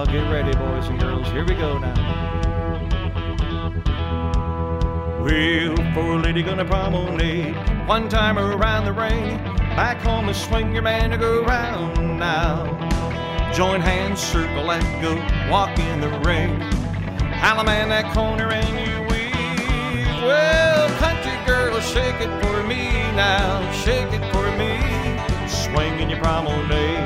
get ready, boys and girls. Here we go now. Well, for a lady gonna promenade one time around the ring. Back home and swing your man to go round now. Join hands, circle and go, walk in the ring. Holla man that corner and you weave. Well, country girl, shake it for me now, shake it for me. Swing in your promenade.